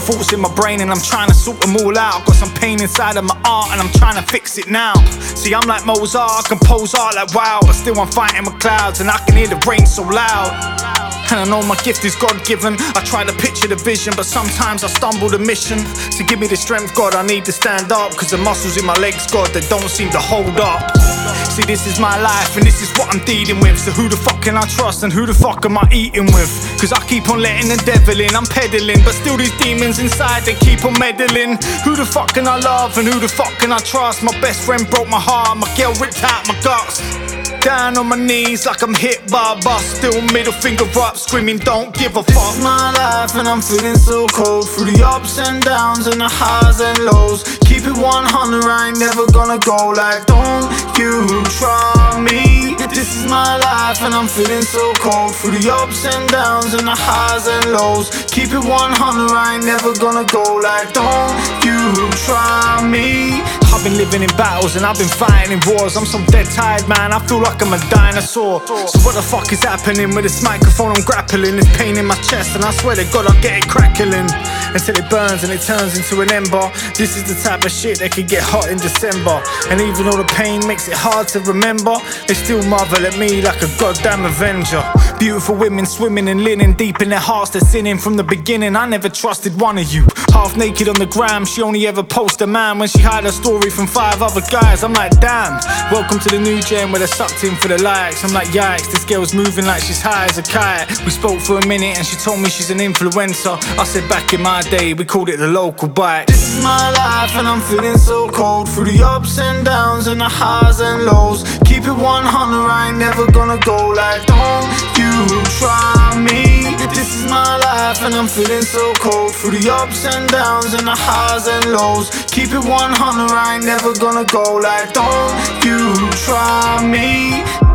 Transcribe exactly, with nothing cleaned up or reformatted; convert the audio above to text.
thoughts in my brain and I'm trying to sort them all out. I've got some pain inside of my art and I'm trying to fix it now. See, I'm like Mozart, I compose art like wow, but still I'm fighting my clouds and I can hear the rain so loud. And I know my gift is God-given. I try to picture the vision, but sometimes I stumble the mission. So give me the strength, God, I need to stand up, cause the muscles in my legs, God, they don't seem to hold up. See, this is my life and this is what I'm dealing with. So who the fuck can I trust and who the fuck am I eating with? Cause I keep on letting the devil in, I'm peddling, but still these demons inside, they keep on meddling. Who the fuck can I love and who the fuck can I trust? My best friend broke my heart, my girl ripped out my guts. Down on my knees like I'm hit by a bus, still middle finger up, screaming don't give a fuck. This is my life and I'm feeling so cold, through the ups and downs and the highs and lows. Keep it one hundred, I ain't never gonna go like don't you try me. This is my life and I'm feeling so cold, through the ups and downs and the highs and lows. Keep it one hundred, I ain't never gonna go like don't you try me. I've been living in battles and I've been fighting in wars. I'm so dead tired, man, I feel like I'm a dinosaur. So what the fuck is happening with this microphone? I'm grappling, there's pain in my chest and I swear to God I'll get it crackling until it burns and it turns into an ember. This is the type of shit that could get hot in December. And even though the pain makes it hard to remember, they still marvel at me like a goddamn avenger. Beautiful women swimming in linen, deep in their hearts they're sinning. From the beginning I never trusted one of you. Half naked on the gram, she only ever post a man when she hide her story from five other guys. I'm like damn, welcome to the new gen where they're sucked in for the likes. I'm like yikes, this girl's moving like she's high as a kite. We spoke for a minute and she told me she's an influencer. I said back in my day we called it the local bite. This is my life and I'm feeling so cold, through the ups and downs and the highs and lows. Keep it one hundred, I ain't never gonna go like don't you try me. This is my life and I'm feeling so cold, through the ups and downs and the highs and lows. Keep it one hundred, I ain't never gonna go like don't you try me.